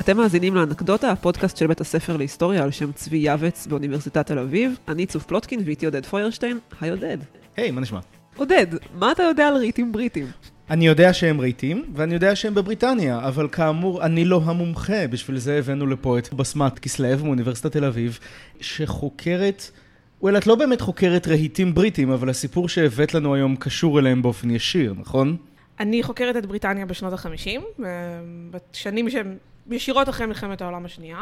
אתם מאזינים לאנקדוטה, הפודקאסט של בית הספר להיסטוריה על שם צבי יעבץ באוניברסיטת תל אביב. אני צוף פלוטקין ואיתי עודד פוירשטיין. היי עודד. היי, מה נשמע? עודד, מה אתה יודע על רהיטים בריטים? אני יודע שהם רהיטים, ואני יודע שהם בבריטניה, אבל כאמור, אני לא המומחה. בשביל זה הבאנו לפה את בסמת כסלו מאוניברסיטת תל אביב, שחוקרת, את לא באמת חוקרת רהיטים בריטים, אבל הסיפור שהבאת לנו היום קשור אליהם באופן ישיר, נכון? אני חוקרת את בריטניה בשנות ה-50, בשנים שהן ישירות אחרי מלחמת העולם השנייה,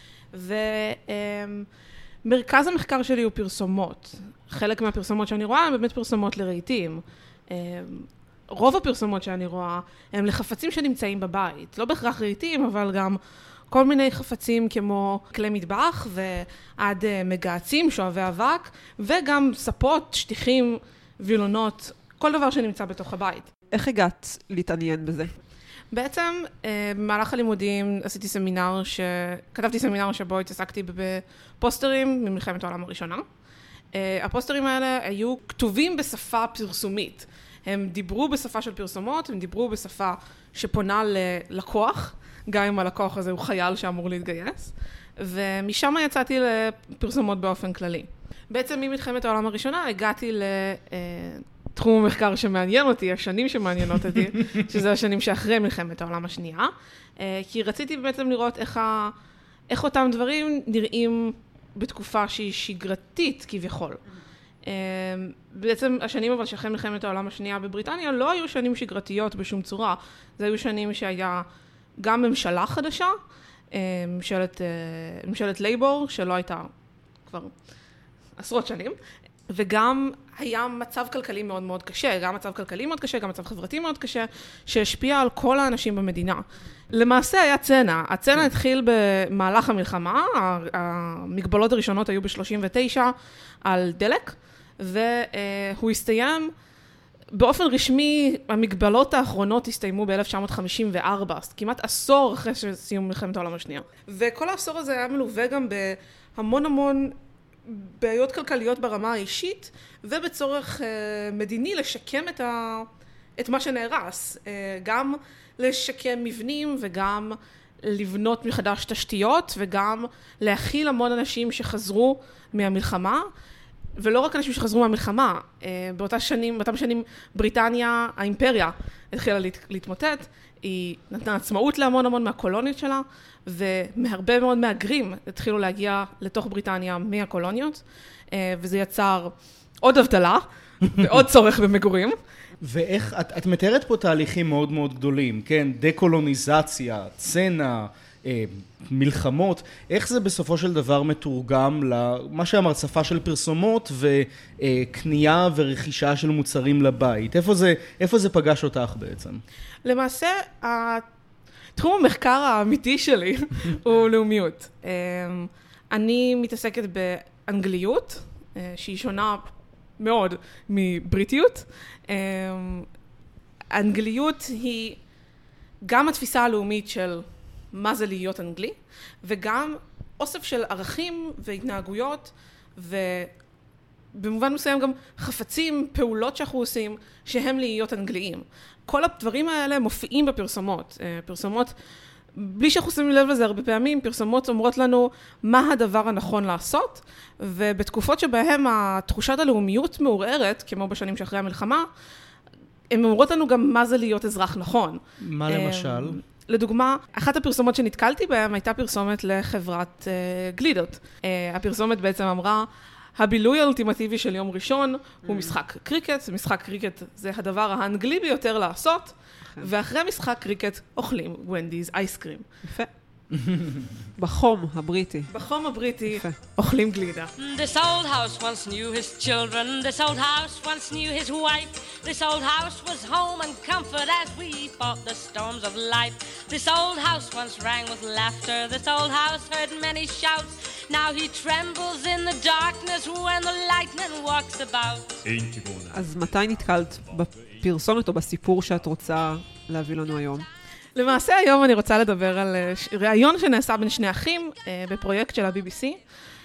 ומרכז המחקר שלי הוא פרסומות. חלק מהפרסומות שאני רואה הן באמת פרסומות לרהיטים. רוב הפרסומות שאני רואה הם לחפצים שנמצאים בבית, לא בהכרח רהיטים, אבל גם כל מיני חפצים כמו כלי מטבח ועד מגעצים, שואבי אבק, וגם ספות, שטיחים, וילונות, כל דבר שנמצא בתוך הבית. איך הגעת להתעניין בזה? בעצם, במהלך הלימודים כתבתי סמינר שבו התעסקתי בפוסטרים ממלחמת העולם הראשונה. הפוסטרים האלה היו כתובים בשפה פרסומית. הם דיברו בשפה של פרסומות, הם דיברו בשפה שפונה ללקוח, גם אם הלקוח הזה הוא חייל שאמור להתגייס, ומשם יצאתי לפרסומות באופן כללי. בעצם ממלחמת העולם הראשונה הגעתי תחום המחקר שמעניין אותי, השנים שמעניינות אותי, שזה השנים שאחרי מלחמת העולם השנייה, כי רציתי בעצם לראות איך אותם דברים נראים בתקופה שהיא שגרתית כביכול. בעצם השנים אבל שאחרי מלחמת העולם השנייה בבריטניה לא היו שנים שגרתיות בשום צורה, זה היו שנים שהיה גם ממשלה חדשה, ממשלת לייבור, שלא הייתה כבר עשרות שנים, וגם היה מצב כלכלי מאוד מאוד קשה, גם מצב כלכלי מאוד קשה, גם מצב חברתי מאוד קשה, שהשפיע על כל האנשים במדינה. למעשה היה צנע. הצנע התחיל במהלך המלחמה, המגבלות הראשונות היו ב-39 על דלק, והוא הסתיים, באופן רשמי, המגבלות האחרונות הסתיימו ב-1954, כמעט עשור אחרי שסיום מלחמת העולם השנייה. וכל העשור הזה היה מלווה גם בהמון המון בעיות כלכליות ברמה האישית, ובצורך מדיני לשקם את מה שנהרס. גם לשקם מבנים וגם לבנות מחדש תשתיות, וגם להכיל המון אנשים שחזרו מהמלחמה, ולא רק אנשים שחזרו מהמלחמה. באותם שנים בריטניה, האימפריה התחילה להתמוטט, היא נתנה עצמאות להמון המון מהקולוניות שלה, ומהרבה מאוד מהגרים התחילו להגיע לתוך בריטניה מהקולוניות, וזה יצר עוד אבטלה ועוד צורך במגורים. ואיך, את מתארת פה תהליכים מאוד מאוד גדולים, כן? דקולוניזציה, צנע, מלחמות, איך זה בסופו של דבר מתורגם למה שאמרת, שפה של פרסומות וקנייה ורכישה של מוצרים לבית? איפה זה פגש אותך בעצם? למעשה, תחום המחקר האמיתי שלי הוא לאומיות. אני מתעסקת באנגליות, שהיא שונה מאוד מבריטיות. אנגליות היא גם התפיסה הלאומית של מה זה להיות אנגלי, וגם אוסף של ערכים והתנהגויות, ובמובן מסוים גם חפצים, פעולות שאנחנו עושים, שהם להיות אנגליים. כל הדברים האלה מופיעים בפרסומות. פרסומות, בלי שאנחנו שמים לב לזה הרבה פעמים, פרסומות אומרות לנו מה הדבר הנכון לעשות, ובתקופות שבהם התחושת הלאומיות מעורערת, כמו בשנים שאחרי המלחמה, הן אומרות לנו גם מה זה להיות אזרח נכון. מה למשל? לדוגמה, אחת הפרסומות שנתקלתי בהן הייתה פרסומת לחברת גלידות. הפרסומת בעצם אמרה, הבילוי האולטימטיבי של יום ראשון הוא משחק קריקט. משחק קריקט זה הדבר האנגלי ביותר לעשות, ואחרי משחק קריקט אוכלים ונדיז אייסקרים. יפה. בחום הבריטי. בחום הבריטי אוכלים גלידה. This old house once knew his children, this old house once knew his wife. This old house was home and comfort as we fought the storms of life. This old house once rang with laughter, this old house heard many shouts. Now he trembles in the darkness when the lightning walks about. אז מתי נתקלת בפרסומת או בסיפור שאת רוצה להביא לנו היום? למעשה היום אני רוצה לדבר על ראיון שנעשה בין שני אחים בפרויקט של ה-BBC.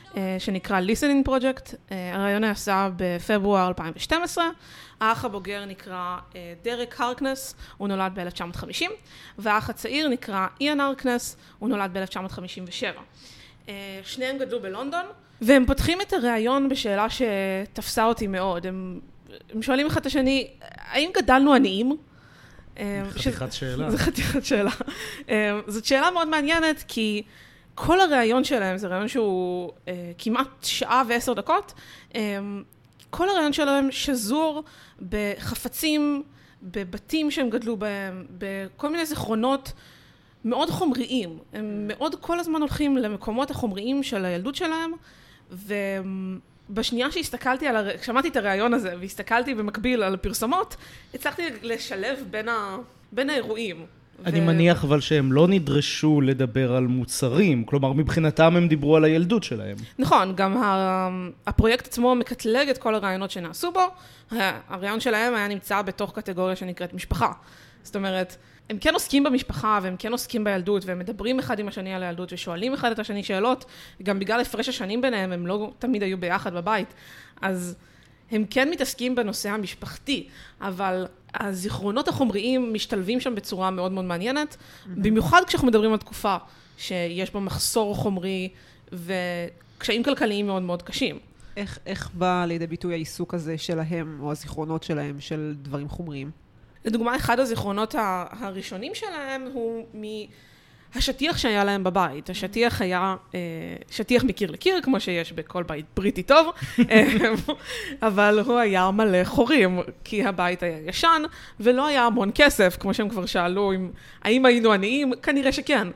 שנקרא Listening Project. הרעיון נעשה בפברואר 2012. האח הבוגר נקרא דרק הרקנס, הוא נולד ב-1950, והאח הצעיר נקרא איאן הרקנס, הוא נולד ב-1957. שניהם גדלו בלונדון, והם פותחים את הרעיון בשאלה שתפסה אותי מאוד. הם שואלים אחד את השני, האם גדלנו עניים? חתיכת שאלה. זה חתיכת שאלה. זאת שאלה מאוד מעניינת, כי כל הרעיון שלהם, זה רעיון שהוא כמעט שעה ו10 דקות, כל הרעיון שלהם שזור בחפצים, בבתים שהם גדלו בהם, בכל מיני זיכרונות מאוד חומריים. הם מאוד כל הזמן הולכים למקומות החומריים של הילדות שלהם, ובשנייה שהסתכלתי שמעתי את הרעיון הזה, והסתכלתי במקביל על הפרסומות, הצלחתי לשלב בין האירועים. אני מניח אבל שהם לא נדרשו לדבר על מוצרים, כלומר מבחינתם הם דיברו על הילדות שלהם. נכון, גם הפרויקט עצמו מקטלג את כל הרעיונות שנעשו בו, הרעיון שלהם היה נמצא בתוך קטגוריה שנקראת משפחה. זאת אומרת, הם כן עוסקים במשפחה והם כן עוסקים בילדות, והם מדברים אחד עם השני על הילדות ושואלים אחד את השני שאלות, גם בגלל הפרש השנים ביניהם הם לא תמיד היו ביחד בבית, אז הם כן מתעסקים בנושא המשפחתי, אבל הזיכרונות החומריים משתלבים שם בצורה מאוד מאוד מעניינת, במיוחד כשאנחנו מדברים על תקופה שיש בה מחסור חומרי וקשיים כלכליים מאוד מאוד קשים. איך בא לידי ביטוי העיסוק הזה שלהם, או הזיכרונות שלהם, של דברים חומריים? לדוגמה, אחד הזיכרונות הראשונים שלהם הוא השטיח שהיה להם בבית. השטיח היה שטיח מקיר לקיר, כמו שיש בכל בית בריטי טוב, אבל הוא היה מלא חורים, כי הבית היה ישן, ולא היה המון כסף, כמו שהם כבר שאלו, האם היינו עניים? כנראה שכן.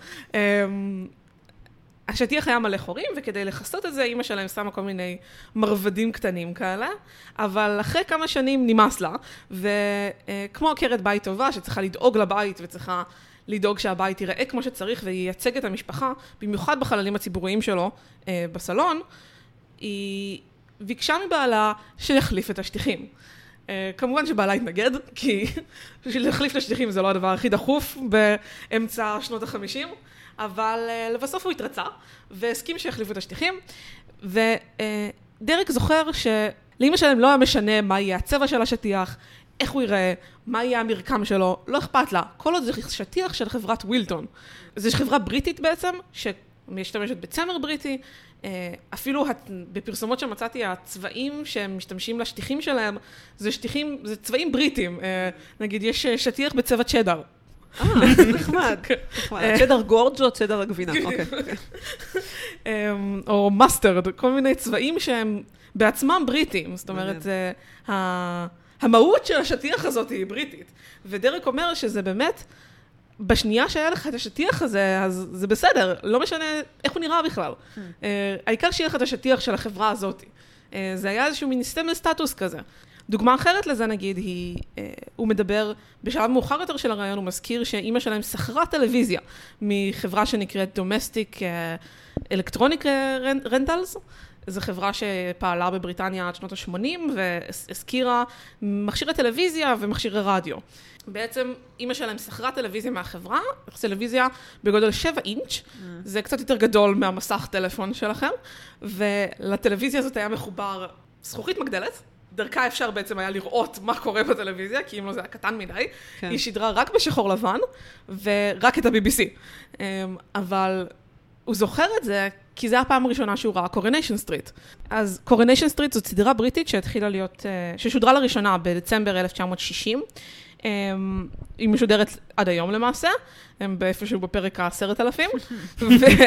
השטיח היה מלא חורים, וכדי לחסות את זה, אמא שלהם שמה כל מיני מרבדים קטנים כאלה, אבל אחרי כמה שנים נמאס לה, וכמו עקרת בית טובה, שצריכה לדאוג לבית, וצריכה לדאוג שהבית ייראה כמו שצריך, וייצג את המשפחה, במיוחד בחללים הציבוריים שלו בסלון, היא ביקשה מבעלה שיחליף את השטיחים. כמובן שבעלה התנגד, כי להחליף את השטיחים זה לא הדבר הכי דחוף באמצע שנות ה-50, אבל לבסוף הוא התרצה, והסכים שיחליפו את השטיחים, ודרק זוכר שלאמא שלהם לא היה משנה מה יהיה הצבע של השטיח, איך הוא ייראה, מה יהיה המרקם שלו, לא אכפת לה. כל עוד זה שטיח של חברת ווילטון. זו חברה בריטית בעצם, שמשתמשת בצמר בריטי, אפילו בפרסומות שמצאתי, הצבעים שהם משתמשים לשטיחים שלהם, זה צבעים בריטיים. נגיד, יש שטיח בצבע צ'דר. נחמד. צ'דר גורג' או צ'דר הגבינה, אוקיי. או מסטרד, כל מיני צבעים שהם בעצמם בריטיים. זאת אומרת, המהות של השטיח הזאת היא בריטית. ודרק אומר שזה באמת, בשנייה שהיה לך את השטיח הזה, אז זה בסדר, לא משנה איך הוא נראה בכלל. העיקר שיהיה לך את השטיח של החברה הזאת. זה היה איזשהו מין סטטוס כזה. דוגמה אחרת לזה נגיד, הוא מדבר, בשלב מאוחר יותר של הרעיון, הוא מזכיר שאמא שלהם שכרה טלוויזיה, מחברה שנקראת Domestic Electronic Rentals, זו חברה שפעלה בבריטניה עד שנות ה-80, והזכירה מכשירי טלוויזיה ומכשירי רדיו. בעצם אמא שלהם שכרה טלוויזיה מהחברה, טלוויזיה בגודל 7 אינץ', זה קצת יותר גדול מהמסך טלפון שלכם, ולטלוויזיה הזאת היה מחובר זכוכית מגדלת, דרכה אפשר בעצם היה לראות מה קורה בטלוויזיה, כי אם לא זה היה קטן מדי, היא שידרה רק בשחור לבן, ורק את ה-BBC. אבל הוא זוכר את זה, כי זה הפעם הראשונה שהוא ראה קורוניישן סטריט. אז קורוניישן סטריט זאת סדרה בריטית שהתחילה להיות, ששודרה לראשונה בדצמבר 1960. היא משודרת עד היום למעשה, הם באיפשהו בפרק ה10,000,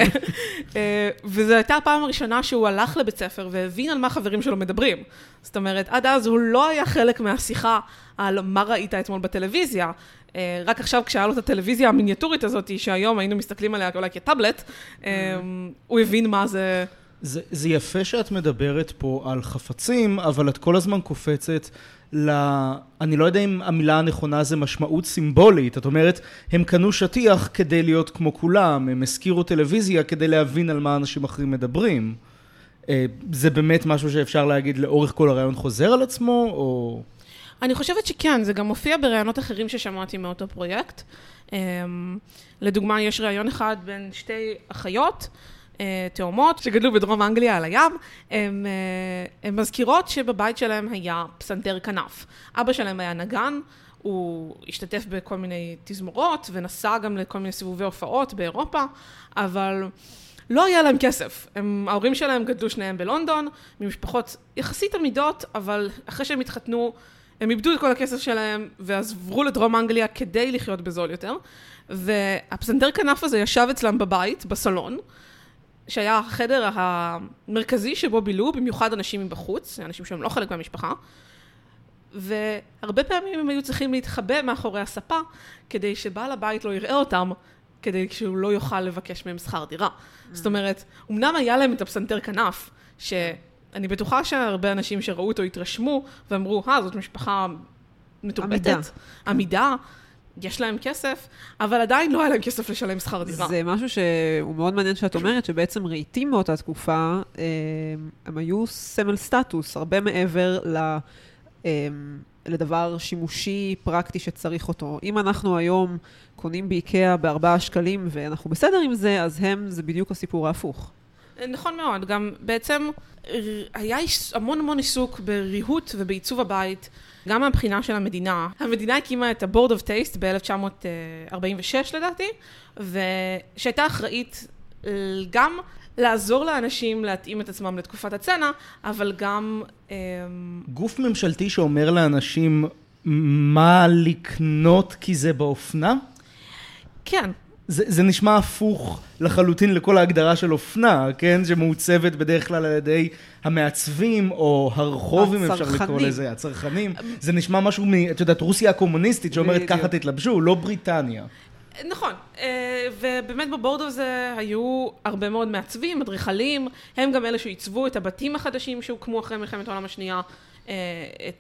וזו הייתה הפעם הראשונה שהוא הלך לבית ספר והבין על מה חברים שלו מדברים. זאת אומרת, עד אז הוא לא היה חלק מהשיחה על מה ראית אתמול בטלוויזיה, רק עכשיו כשהיה לו את הטלוויזיה המיניאטורית הזאת, שהיום היינו מסתכלים עליה אולי כטאבלט, הוא הבין מה זה. זה יפה שאת מדברת פה על חפצים, אבל את כל הזמן קופצת אני לא יודע אם המילה הנכונה זה משמעות סימבולית. את אומרת, הם קנו שטיח כדי להיות כמו כולם, הם הזכירו טלוויזיה כדי להבין על מה אנשים אחרים מדברים. זה באמת משהו שאפשר להגיד לאורך כל הרעיון חוזר על עצמו, או... אני חושבת שכן, זה גם מופיע ברעיונות אחרים ששמעתי מאותו פרויקט. לדוגמה, יש רעיון אחד בין שתי אחיות, תאומות שגדלו בדרום אנגליה על הים, הן מזכירות שבבית שלהם היה פסנתר כנף. אבא שלהם היה נגן, הוא השתתף בכל מיני תזמורות ונסע גם לכל מיני סיבובי הופעות באירופה, אבל לא היה להם כסף. ההורים שלהם גדלו שניהם בלונדון, ממשפחות יחסית עמידות, אבל אחרי שהם התחתנו, הם איבדו את כל הכסף שלהם ועברו לדרום אנגליה כדי לחיות בזול יותר. והפסנתר כנף הזה ישב אצלם בבית, בסלון, שהיה החדר המרכזי שבו בילו, במיוחד אנשים מבחוץ, אנשים שהם לא חלק מהמשפחה. והרבה פעמים הם היו צריכים להתחבא מאחורי הספה, כדי שבעל הבית לא יראה אותם, כדי שהוא לא יוכל לבקש מהם שכר דירה. זאת אומרת, אמנם היה להם את הפסנתר כנף, שאני בטוחה שהרבה אנשים שראו אותו התרשמו, ואמרו, זאת משפחה מטורבטת, עמידה, יש להם כסף, אבל עדיין לא היה להם כסף לשלם שכר דירה. זה משהו שהוא מאוד מעניין שאת אומרת, שבעצם רהיטים מאותה תקופה, הם היו סמל סטטוס, הרבה מעבר לדבר שימושי, פרקטי שצריך אותו. אם אנחנו היום קונים באיקאה ב4 שקלים ואנחנו בסדר עם זה, אז זה בדיוק הסיפור ההפוך. נכון מאוד, גם בעצם היה המון עיסוק בריהוט ובעיצוב הבית, גם מהבחינה של המדינה. המדינה הקימה את ה-Board of Taste ב-1946 לדעתי, ושהייתה אחראית גם לעזור לאנשים להתאים את עצמם לתקופת הצנע, אבל גם גוף ממשלתי שאומר לאנשים מה לקנות כי זה באופנה? כן. זה נשמע הפוך לחלוטין לכל ההגדרה של אופנה, כן? שמעוצבת בדרך כלל על ידי המעצבים, או הרחוב, אם אפשר לקרוא לזה, הצרכנים. זה נשמע משהו את יודעת, רוסיה הקומוניסטית שאומרת ככה תתלבשו, לא בריטניה. נכון, ובאמת בבורד הזה היו הרבה מאוד מעצבים, אדריכלים, הם גם אלה שעיצבו את הבתים החדשים שהוקמו אחרי מלחמת העולם השנייה, את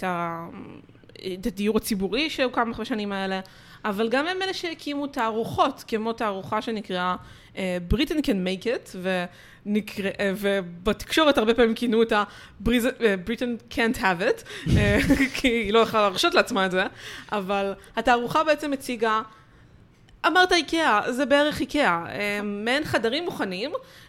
הדיור הציבורי שהוקם אחרי השנים האלה, אבל גם הם אלה שהקימו תערוכות, כמו תערוכה שנקראה Britain can make it, ובתקשורת הרבה פעמים כינו אותה Britain can't have it, כי היא לא יכולה להרשות לעצמה את זה, אבל התערוכה בעצם הציגה, אמרת איקאה, זה בערך איקאה, מעין חדרים מוכנים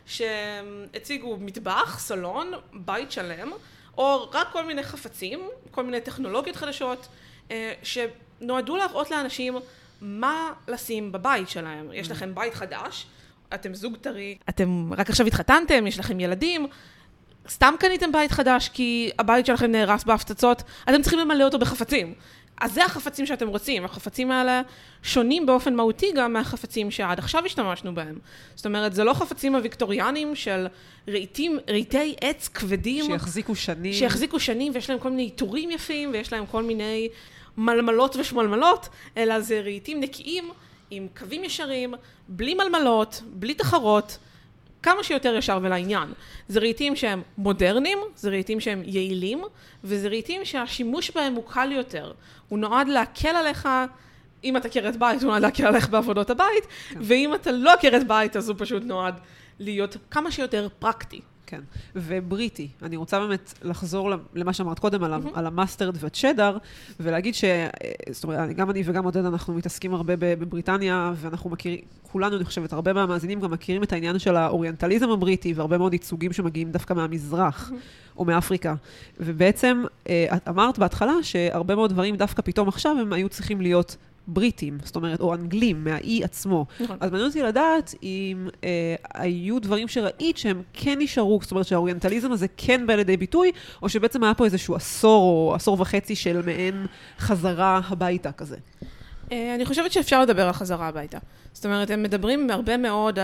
שהציגו מטבח, סלון, בית שלם, או רק כל מיני חפצים, כל מיני טכנולוגיות חדשות, שנועדו להראות לאנשים מה לשים בבית שלהם. יש לכם בית חדש, אתם זוג טרי, אתם רק עכשיו התחתנתם, יש לכם ילדים, סתם קניתם בית חדש כי הבית שלכם נהרס בהפצצות, אתם צריכים למלא אותו בחפצים. אז זה החפצים שאתם רוצים. החפצים האלה שונים באופן מהותי גם מהחפצים שעד עכשיו השתמשנו בהם. זאת אומרת, זה לא חפצים הוויקטוריאנים של רהיטי עץ כבדים. שיחזיקו שנים, ויש להם כל מיני עיטורים יפים, ויש להם כל מיני מלמלות ושמלמלות, אלא זה רהיטים נקיים, עם קווים ישרים, בלי מלמלות, בלי תחרות, כמה שיותר ישר ולעניין. זה רהיטים שהם מודרניים, זה רהיטים שהם יעילים, וזה רהיטים שהשימוש בהם הוא קל יותר. הוא נועד להקל עליך, אם אתה עקרת בית, הוא נועד להקל עליך בעבודות הבית, ואם אתה לא עקרת בית, אז הוא פשוט נועד להיות כמה שיותר פרקטי. כן, ובריטי. אני רוצה באמת לחזור למה שאמרת קודם, על המאסטרד והצ'דר, ולהגיד זאת אומרת, גם אני וגם עודד, אנחנו מתעסקים הרבה בבריטניה, ואנחנו מכירים, כולנו, אני חושבת, הרבה מהמאזינים גם מכירים את העניין של האוריינטליזם הבריטי, והרבה מאוד ייצוגים שמגיעים דווקא מהמזרח, או מאפריקה. ובעצם, את אמרת בהתחלה, שהרבה מאוד דברים דווקא פתאום עכשיו, הם היו צריכים להיות בריטים, זאת אומרת, או אנגלים, מהאי עצמו. אז מעניין אותי לדעת אם היו דברים שראית שהם כן נשארו, זאת אומרת שהאוריינטליזם הזה כן בא לידי ביטוי, או שבעצם היה פה איזשהו עשור או עשור וחצי של מעין חזרה הביתה כזה. אני חושבת שאפשר לדבר על חזרה הביתה. זאת אומרת, הם מדברים הרבה מאוד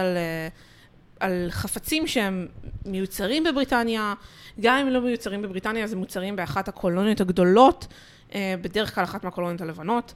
על חפצים שהם מיוצרים בבריטניה, גם אם לא מיוצרים בבריטניה, אז הם מוצרים באחת הקולוניות הגדולות, בדרך כלל אחת מהקולוניות הלבנות.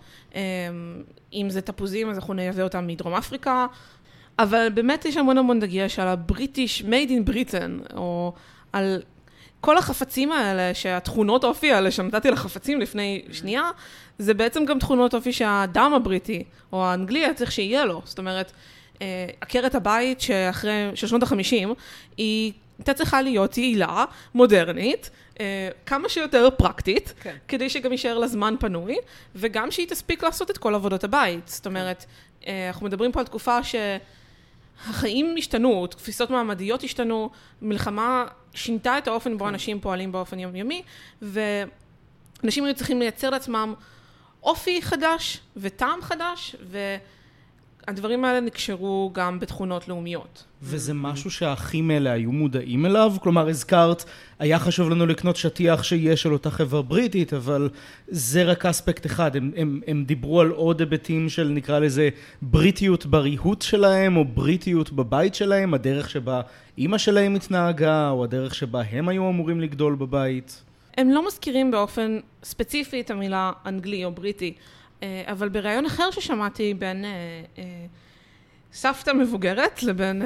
אם זה תפוזים, אז אנחנו נייבא אותם מדרום אפריקה, אבל באמת יש המון דגש על הבריטיש, made in Britain, או על כל החפצים האלה, שהתכונות אופי האלה שנתתי לחפצים לפני שנייה, זה בעצם גם תכונות אופי שהאדם הבריטי, או האנגלי, צריך שיהיה לו. זאת אומרת, עקרת הבית של שנות ה-50, היא הייתה צריכה להיות יעילה, מודרנית, כמה שיותר פרקטית, כדי שגם יישאר לה זמן פנוי, וגם שהיא תספיק לעשות את כל עבודות הבית. זאת אומרת, אנחנו מדברים פה על תקופה החיים השתנו, תפיסות מעמדיות השתנו, מלחמה שינתה את האופן בו אנשים פועלים באופן יומיומי, ואנשים היו צריכים לייצר לעצמם אופי חדש וטעם חדש, והדברים האלה נקשרו גם בתכונות לאומיות. וזה משהו שהאחים האלה היו מודעים אליו? כלומר, הזכרת, היה חשוב לנו לקנות שטיח שיש על אותה חברה בריטית, אבל זה רק אספקט אחד. הם דיברו על עוד היבטים של, נקרא לזה, בריטיות בריהוט שלהם, או בריטיות בבית שלהם, הדרך שבה אמא שלהם התנהגה, או הדרך שבה הם היו אמורים לגדול בבית. הם לא מזכירים באופן ספציפי את המילה אנגלי או בריטי, אבל ברעיון אחר ששמעתי בין סבתא מבוגרת לבין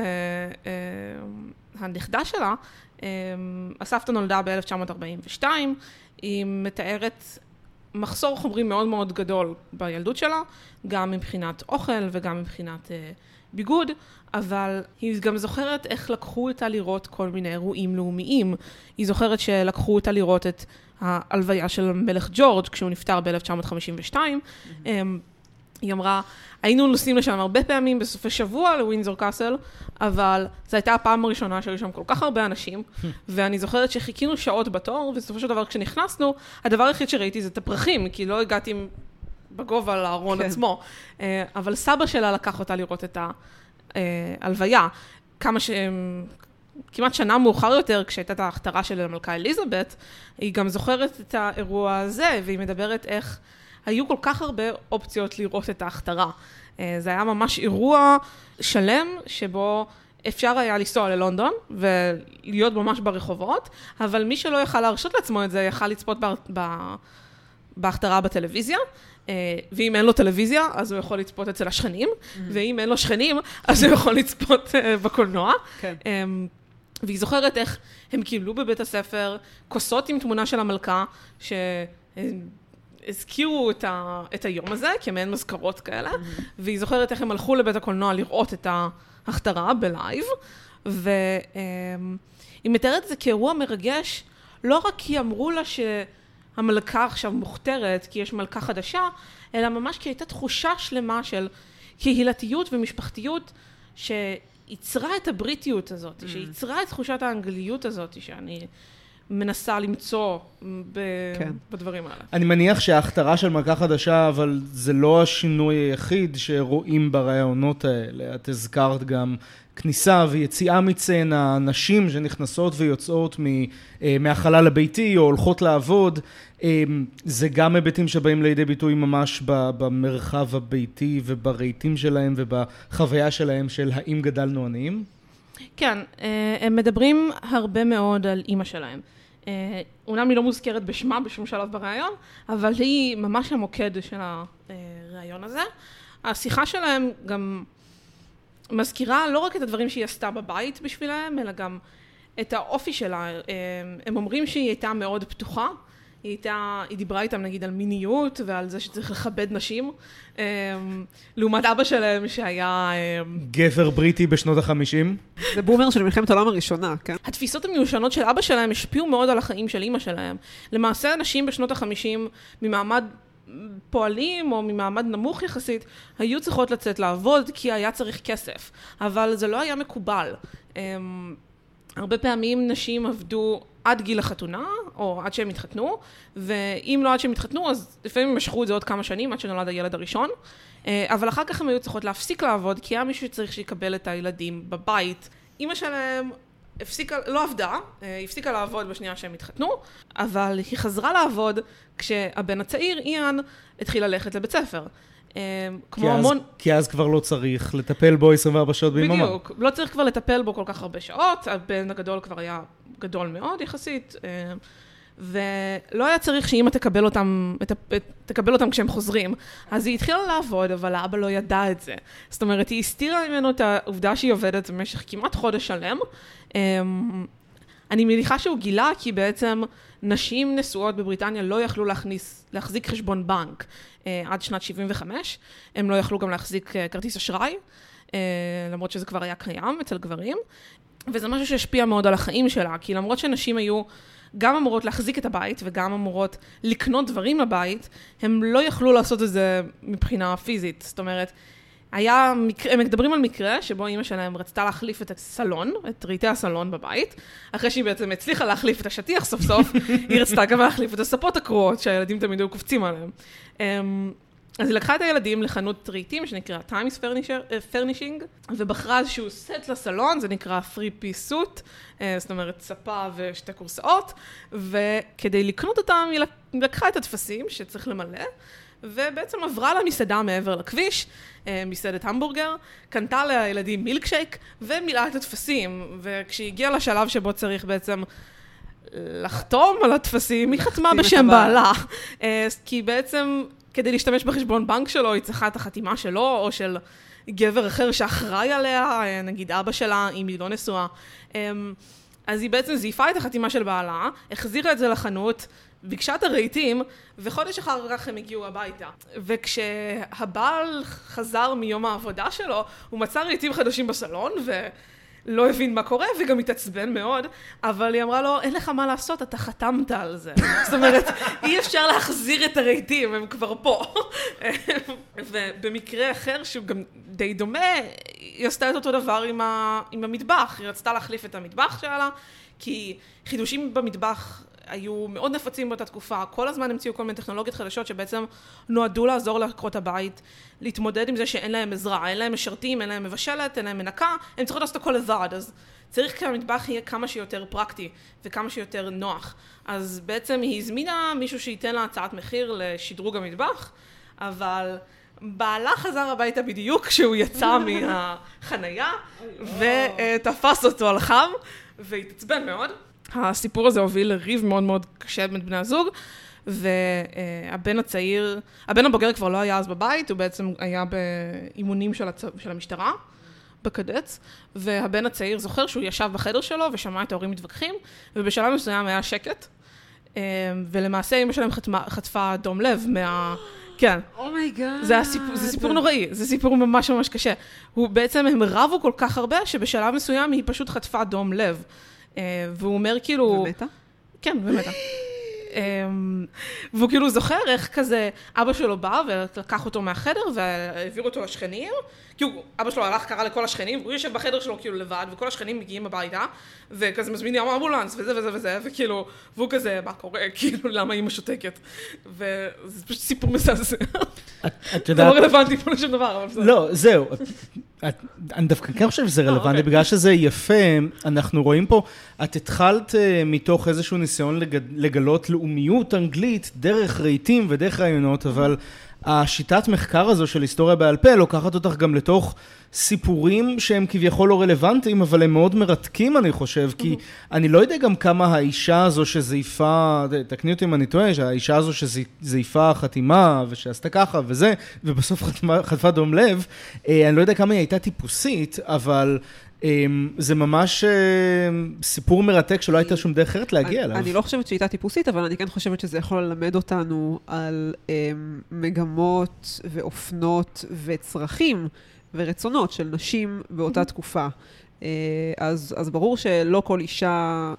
הנכדה שלה, הסבתא נולדה ב-1942, היא מתארת מחסור חומרי מאוד מאוד גדול בילדות שלה, גם מבחינת אוכל וגם מבחינת ביגוד, אבל היא גם זוכרת איך לקחו אותה לראות כל מיני אירועים לאומיים. היא זוכרת שלקחו אותה לראות את ההלוויה של מלך ג'ורג' כשהוא נפטר ב-1952. היא אמרה, היינו נוסעים לשם הרבה פעמים בסופי שבוע לווינזור קאסל, אבל זו הייתה הפעם הראשונה שהיו שם כל כך הרבה אנשים, ואני זוכרת שחיכינו שעות בתור, ובסופו של דבר כשנכנסנו, הדבר היחיד שראיתי זה את הפרחים, כי לא הגעתי בגובה לארון עצמו. אבל סבא שלה לקח אותה לראות את ההלוויה. כמעט שנה מאוחר יותר, כשהייתה את ההכתרה של המלכה אליזבת, היא גם זוכרת את האירוע הזה, והיא מדברת איך היו כל כך הרבה אופציות לראות את ההכתרה. זה היה ממש אירוע שלם, שבו אפשר היה לנסוע ללונדון, ולהיות ממש ברחובות, אבל מי שלא יכל להרשות לעצמו את זה, יכל לצפות בהכתרה בטלוויזיה, ואם אין לו טלוויזיה, אז הוא יכול לצפות אצל השכנים, ואם אין לו שכנים, אז הוא יכול לצפות בקולנוע. כן. והיא זוכרת איך הם קיבלו בבית הספר כוסות עם תמונה של המלכה, שהזכירו את היום הזה, כמעין מזכרות כאלה, והיא זוכרת איך הם הלכו לבית הקולנוע לראות את ההכתרה בלייב, והיא מתארת את זה כאירוע מרגש, לא רק כי אמרו לה שהמלכה עכשיו מוכתרת, כי יש מלכה חדשה, אלא ממש כי הייתה תחושה שלמה של קהילתיות ומשפחתיות, שיצרה את הבריטיות הזאת, שיצרה את תחושת האנגליות הזאת, שאני מנסה למצוא בדברים האלה. אני מניח שההכתרה של מלכה חדשה, אבל זה לא השינוי היחיד שרואים ברעיונות האלה. את הזכרת גם כניסה ויציאה מצנה, נשים שנכנסות ויוצאות מהחלל הביתי או הולכות לעבוד. זה גם היבטים שבאים לידי ביטוי ממש במרחב הביתי וברהיטים שלהם ובחוויה שלהם של האם גדלנו עניים? כן, הם מדברים הרבה מאוד על אמא שלהם. אומנם היא לא מוזכרת בשמה בשום שלב ברעיון, אבל היא ממש המוקד של הרעיון הזה. השיחה שלהם גם מזכירה לא רק את הדברים שהיא עשתה בבית בשבילהם, אלא גם את האופי שלה. הם אומרים שהיא הייתה מאוד פתוחה, היא דיברה איתם נגיד על מיניות ועל זה שצריך לכבד נשים, לעומת אבא שלהם שהיה גבר בריטי בשנות ה-50. זה בומר של מלחמת העולם הראשונה, כן? התפיסות המיושנות של אבא שלהם השפיעו מאוד על החיים של אמא שלהם. למעשה נשים בשנות ה-50 ממעמד פועלים או ממעמד נמוך יחסית, היו צריכות לצאת לעבוד כי היה צריך כסף, אבל זה לא היה מקובל. הרבה פעמים נשים עבדו עד גיל החתונה, או עד שהם התחתנו, ואם לא עד שהם התחתנו, אז לפעמים משכו את זה עוד כמה שנים, עד שנולד הילד הראשון, אבל אחר כך הם היו צריכות להפסיק לעבוד, כי היה מישהו שצריך שיקבל את הילדים בבית. אמא שלהם לא עבדה, היא הפסיקה לעבוד בשנייה שהם התחתנו, אבל היא חזרה לעבוד כשהבן הצעיר, איאן, התחיל ללכת לבית ספר. כי אז כבר לא צריך לטפל בו 24 שעות ביממה. בדיוק, לא צריך כבר לטפל בו כל כך הרבה שעות, הבן הגדול כבר היה גדול מאוד יחסית, ולא היה צריך שאמא תקבל אותם כשהם חוזרים. אז היא התחילה לעבוד, אבל האבא לא ידע את זה. זאת אומרת, היא הסתירה ממנו את העובדה שהיא עובדת במשך כמעט חודש שלם. אני מניחה שהוא גילה, כי בעצם נשים נשואות בבריטניה לא יכלו להחזיק חשבון בנק עד שנת 75. הם לא יכלו גם להחזיק כרטיס אשראי, למרות שזה כבר היה קיים אצל גברים. וזה משהו שהשפיע מאוד על החיים שלה, כי למרות שנשים היו גם אמורות להחזיק את הבית וגם אמורות לקנות דברים לבית, הם לא יכלו לעשות את זה מבחינה פיזית. זאת אומרת, הם מדברים על מקרה שבו אמא שלהם רצתה להחליף את הסלון, את רהיטי הסלון בבית, אחרי שהיא בעצם הצליחה להחליף את השטיח סוף סוף, היא רצתה גם להחליף את הספות הקרועות שהילדים תמיד היו קופצים עליהם. אז היא לקחה את הילדים לחנות רהיטים שנקרא Times Furnishing, ובחרה איזשהו סט לסלון, זה נקרא 3-piece suit, זאת אומרת ספה ושתי קורסאות, וכדי לקנות אותם היא לקחה את התפסים שצריך למלא, ובעצם עברה למסעדה מעבר לכביש, מסעדת המבורגר, קנתה לילדים מילקשייק ומילאה את התפסים, וכשהיא הגיעה לשלב שבו צריך בעצם לחתום על התפסים, היא חתמה בשם בעלה, כי בעצם כדי להשתמש בחשבון בנק שלו, היא צריכה את החתימה שלו, או של גבר אחר שאחראי עליה, נגיד אבא שלה, אם היא לא נשואה. אז היא בעצם זייפה את החתימה של בעלה, החזירה את זה לחנות, ביקשה את הרהיטים, וחודש אחר כך הם הגיעו הביתה. וכשהבעל חזר מיום העבודה שלו, הוא מצא רהיטים חדשים בסלון, לא הבין מה קורה, וגם התעצבן מאוד, אבל היא אמרה לו, אין לך מה לעשות, אתה חתמת על זה. זאת אומרת, אי אפשר להחזיר את הרהיטים, הם כבר פה. ובמקרה אחר, שהוא גם די דומה, היא עשתה את אותו דבר עם המטבח. היא רצתה להחליף את המטבח שלה, כי חידושים במטבח היו מאוד נפוצים באותה תקופה, כל הזמן המציאו כל מיני טכנולוגיות חדשות שבעצם נועדו לעזור לעקרות הבית, להתמודד עם זה שאין להם עזרה, אין להם משרתים, אין להם מבשלת, אין להם מנקה, הם צריכות לעשות הכל לבד, אז צריך שהמטבח יהיה כמה שיותר פרקטי וכמה שיותר נוח. אז בעצם היא הזמינה מישהו שייתן לה הצעת מחיר לשדרוג המטבח, אבל בעלה חזר הביתה בדיוק כשהוא יצא מהחנייה ותפס אותו על חם והתעצבן מאוד. הסיפור הזה הוביל לריב מאוד מאוד קשה בין בני הזוג, והבן הצעיר, הבן הבוגר כבר לא היה אז בבית, הוא בעצם היה באימונים של המשטרה, בקדץ, והבן הצעיר זוכר שהוא ישב בחדר שלו ושמע את ההורים מתווכחים, ובשלב מסוים היה שקט, ולמעשה אמא שלהם חטפה דום לב כן. אומייגאד. זה סיפור נוראי, זה סיפור ממש ממש קשה. בעצם הם רבו כל כך הרבה, שבשלב מסוים היא פשוט חטפה דום לב. והוא אומר כאילו... ומתה? כן, ומתה. והוא כאילו זוכר איך כזה אבא שלו בא ולקח אותו מהחדר והעביר אותו לשכנים, כי אבא שלו הלך קרא לכל השכנים, והוא יושב בחדר שלו כאילו לבד, וכל השכנים מגיעים הביתה, וכזה מזמינים אמבולנס וזה וזה וזה, וכאילו, והוא כזה, מה קורה? כאילו, למה אמא שותקת? וזה פשוט סיפור מסעזע. זה לא רלוונטי פה לשום דבר, אבל זה... לא, זהו. אני דווקא כן חושב שזה רלוונטי, בגלל שזה יפה, אנחנו רואים פה, את התחלת מתוך איזשהו ניסיון לגלות לאומיות אנגלית, דרך רהיטים ודרך רעיונות, אבל השיטת מחקר הזו של היסטוריה בעל פה לוקחת אותך גם לתוך סיפורים שהם כביכול לא רלוונטיים, אבל הם מאוד מרתקים, אני חושב, כי אני לא יודע גם כמה האישה הזו שזייפה, תקני אותי אם אני טועה, שהאישה הזו שזייפה חתימה ושעשתה ככה וזה, ובסוף חטפה דום לב, אני לא יודע כמה היא הייתה טיפוסית, אבל זה ממש סיפור מרתק שלא הייתה שום דרך אחרת להגיע אליו. אני לא חושבת שהיא הייתה טיפוסית, אבל אני כן חושבת שזה יכול ללמד אותנו על מגמות ואופנות וצרכים ורצונות של נשים באותה תקופה. אז ברור שלא כל אישה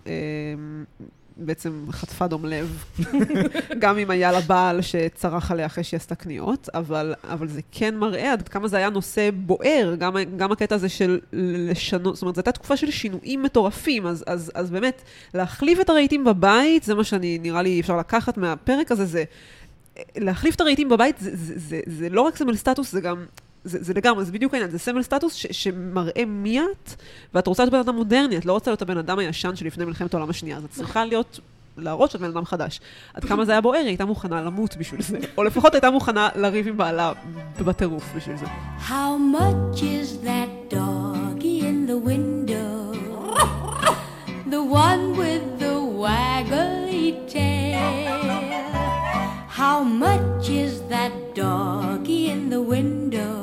בעצם חטפה דום לב, גם אם היה לה בעל שצרח עליה אחרי שהיא עשתה קניות, אבל זה כן מראה עד כמה זה היה נושא בוער, גם הקטע הזה של לשנות, זאת אומרת, זו הייתה תקופה של שינויים מטורפים, אז באמת, להחליף את הרהיטים בבית, זה מה שאני נראה לי אפשר לקחת מהפרק הזה, זה להחליף את הרהיטים בבית, זה לא רק סמל סטטוס, זה גם... זה לגמרי, זה בדיוק העניין, זה סמל סטטוס שמראה מי את, ואת רוצה להיות בן אדם מודרני, את לא רוצה להיות הבן אדם הישן שלפני מלחמת העולם השנייה, אז את צריכה להראות שאת בן אדם חדש. עד כמה זה היה בוער, היא הייתה מוכנה למות בשביל זה, או לפחות הייתה מוכנה לריב עם בעלה בטירוף בשביל זה. How much is that doggy in the window? The one with the waggly tail. How much is that doggy in the window?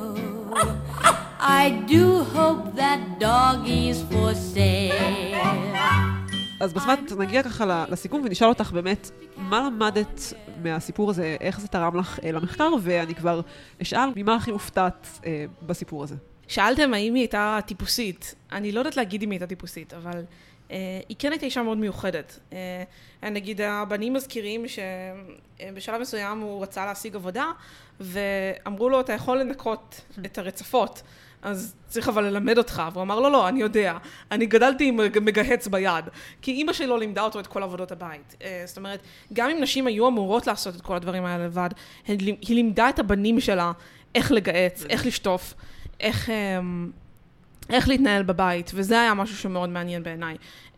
I do hope that doggy's for sale. אז בסמת נגיע ככה לסיכום ונשאל אותך באמת, מה למדת מהסיפור הזה, איך זה תרם לך למחקר, ואני כבר אשאל ממה הכי מופתעת בסיפור הזה. שאלתם האם היא הייתה טיפוסית. אני לא יודעת להגיד אם היא הייתה טיפוסית, אבל היא כן הייתה אישה מאוד מיוחדת. נגיד, הבנים מזכירים שבשלב מסוים הוא רצה להשיג עבודה, ואמרו לו, אתה יכול לנקות את הרצפות, אז צריך אבל ללמד אותך. והוא אמר, לא, אני יודע. אני גדלתי עם מגהץ ביד, כי אמא שלו לימדה אותו את כל עבודות הבית. זאת אומרת, גם אם נשים היו אמורות לעשות את כל הדברים האלה לבד, היא לימדה את הבנים שלה איך לגהץ, איך לשטוף, איך להתנהל בבית, וזה היה משהו שמאוד מעניין בעיניי.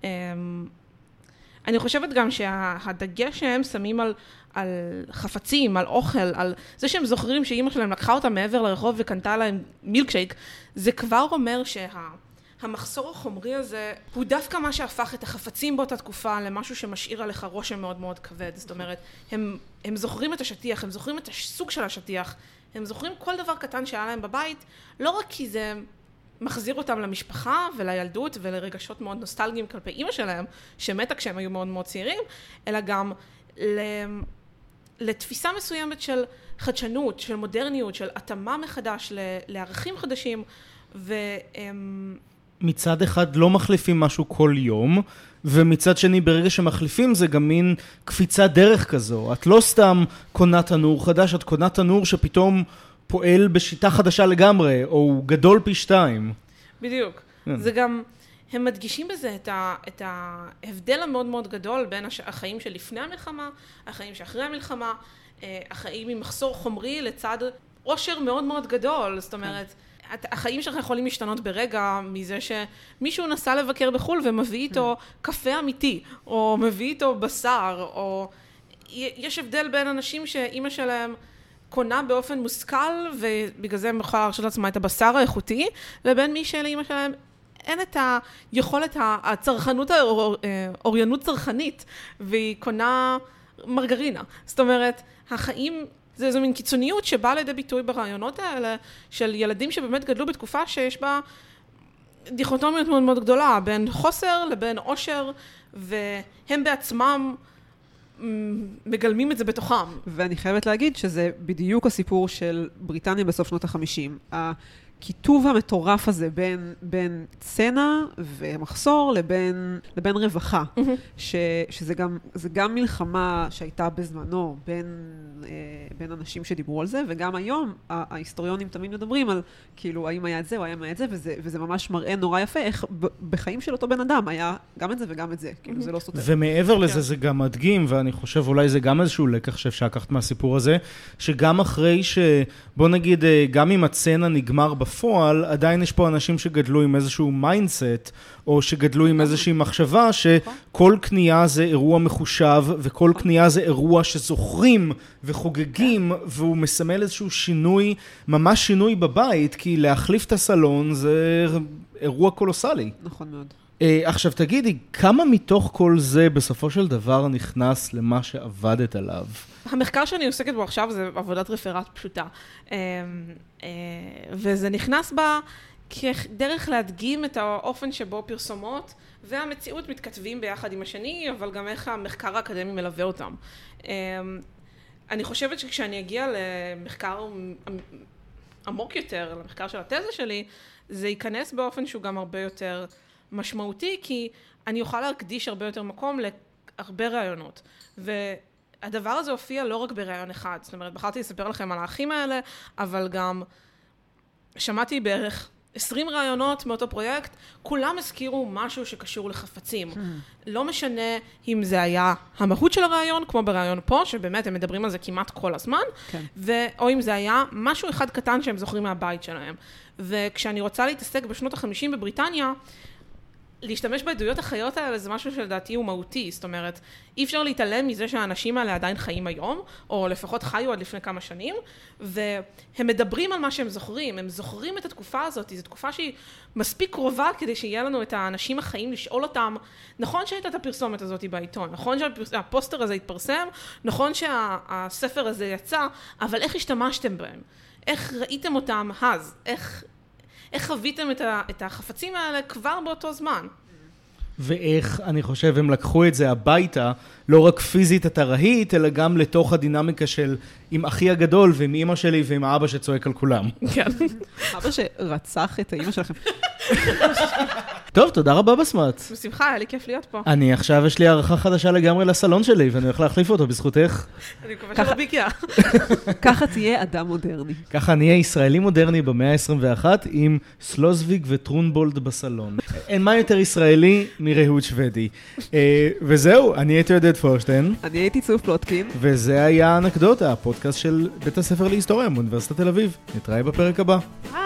אני חושבת גם שהדגש שהם שמים על חפצים, על אוכל, על זה שהם זוכרים שאמא שלהם לקחה אותם מעבר לרחוב וקנתה להם מילקשייק, זה כבר אומר שהמחסור החומרי הזה הוא דווקא מה שהפך את החפצים באותה תקופה למשהו שמשאיר עליך רושם מאוד מאוד כבד. זאת אומרת, הם זוכרים את השטיח, הם זוכרים את הסוג של השטיח, הם זוכרים כל דבר קטן שהיה להם בבית, לא רק כי זה מחזיר אותם למשפחה ולילדות ולרגשות מאוד נוסטלגיים כלפי אמא שלהם, שמתה כשהם היו מאוד מאוד צעירים, אלא גם לתפיסה מסוימת של חדשנות, של מודרניות, של התאמה מחדש לערכים חדשים, מצד אחד לא מחליפים משהו כל יום, ומצד שני ברגע שמחליפים זה גם מין קפיצת דרך כזו. את לא סתם קונה תנור חדש, את קונה תנור שפתאום פועל בשיטה חדשה לגמרי, או הוא גדול פי 2. בדיוק. זה גם, הם מדגישים בזה את ההבדל המאוד מאוד גדול בין החיים של לפני המלחמה, החיים שאחרי המלחמה, החיים עם מחסור חומרי לצד עושר מאוד מאוד גדול. זאת אומרת, החיים שלך יכולים להשתנות ברגע מזה שמישהו נסע לבקר בחול ומביא איתו קפה אמיתי, או מביא איתו בשר, או יש הבדל בין אנשים שאמא שלהם קונה באופן מושכל, ובגלל זה הם יכולה להרשות לעצמה את הבשר האיכותי, לבין מי שלאמא שלהם אין את היכולת הצרכנות, האוריינות צרכנית, והיא קונה מרגרינה. זאת אומרת, החיים, זו מין קיצוניות שבאה לידי ביטוי ברעיונות האלה, של ילדים שבאמת גדלו בתקופה שיש בה דיכוטומיות מאוד מאוד גדולה, בין חוסר לבין עושר, והם בעצמם מגלמים את זה בתוכם. ואני חייבת להגיד שזה בדיוק הסיפור של בריטניה בסוף שנות ה-50. הכיתוב המטורף הזה בין צנע ומחסור לבין רווחה. שזה גם מלחמה שהייתה בזמנו בין אנשים שדיברו על זה, וגם היום ההיסטוריונים תמיד מדברים על כאילו האם היה את זה או האם היה את זה, וזה ממש מראה נורא יפה איך בחיים של אותו בן אדם היה גם את זה וגם את זה. כאילו זה לא סותר. ומעבר לזה זה גם מדגים, ואני חושב אולי זה גם איזשהו לקח שאפשר לקחת מהסיפור הזה, שגם אחרי בוא נגיד, גם אם הצנע נגמר בפועל, עדיין יש פה אנשים שגדלו עם איזשהו מיינדסט, או שגדלו עם איזושהי מחשבה שכל קנייה זה אירוע מחושב, וכל קנייה זה אירוע שזוכרים וחוגגים, והוא מסמל איזשהו שינוי, ממש שינוי בבית, כי להחליף את הסלון זה אירוע קולוסלי. נכון מאוד. עכשיו תגידי, כמה מתוך כל זה בסופו של דבר נכנס למה שעבדת עליו? המחקר שאני עוסקת בו עכשיו זה עבודת רפרט פשוטה. וזה נכנס בה כדרך להדגים את האופן שבו פרסומות והמציאות מתכתבים ביחד עם השני, אבל גם איך המחקר האקדמי מלווה אותם. אני חושבת שכשאני אגיע למחקר עמוק יותר, למחקר של התזה שלי, זה ייכנס באופן שהוא גם הרבה יותר משמעותי, כי אני אוכל להקדיש הרבה יותר מקום להרבה רעיונות. והדבר הזה הופיע לא רק ברעיון אחד. זאת אומרת, בחרתי לספר לכם על האחים האלה, אבל גם שמעתי בערך 20 רעיונות מאותו פרויקט, כולם הזכירו משהו שקשור לחפצים. לא משנה אם זה היה המהות של הרעיון, כמו ברעיון פה, שבאמת הם מדברים על זה כמעט כל הזמן, או אם זה היה משהו אחד קטן שהם זוכרים מהבית שלהם. וכשאני רוצה להתעסק בשנות ה-50 בבריטניה, להשתמש בעדויות החיות האלה זה משהו שלדעתי הוא מהותי, זאת אומרת, אי אפשר להתעלם מזה שהאנשים האלה עדיין חיים היום, או לפחות חיו עד לפני כמה שנים, והם מדברים על מה שהם זוכרים, הם זוכרים את התקופה הזאת, זו תקופה שהיא מספיק קרובה כדי שיהיה לנו את האנשים החיים לשאול אותם, נכון שהייתה את הפרסומת הזאת בעיתון, נכון שהפוסטר הזה התפרסם, נכון שהספר הזה יצא, אבל איך השתמשתם בהם? איך ראיתם אותם אז? איך חוויתם את החפצים האלה כבר באותו זמן? ואיך, אני חושב, הם לקחו את זה הביתה, לא רק פיזית את הרהיט, אלא גם לתוך הדינמיקה של עם אחי הגדול, ועם אמא שלי, ועם האבא שצועק על כולם. כן. אבא שרצח את האמא שלכם. טוב, תודה רבה בסמת. בשמחה, היה לי כיף להיות פה. אני עכשיו, יש לי הערכה חדשה לגמרי לסלון שלי, ואני הולך להחליף אותו בזכותך. אני מקווה שלא ביגיע. ככה תהיה אדם מודרני. ככה נהיה ישראלי מודרני במאה ה-21 עם סלוזוויג וטרונבולד בסלון. אין מה יותר ישראלי מרהוד שוודי. וזהו, אני הייתי עודד פורשטיין. אני הייתי צוף פלוטקין. וזה היה אנקדוטה, הפודקאסט של בית הספר להיסטוריה מאוניברסיטת תל אביב. נתראה בפרק הבא.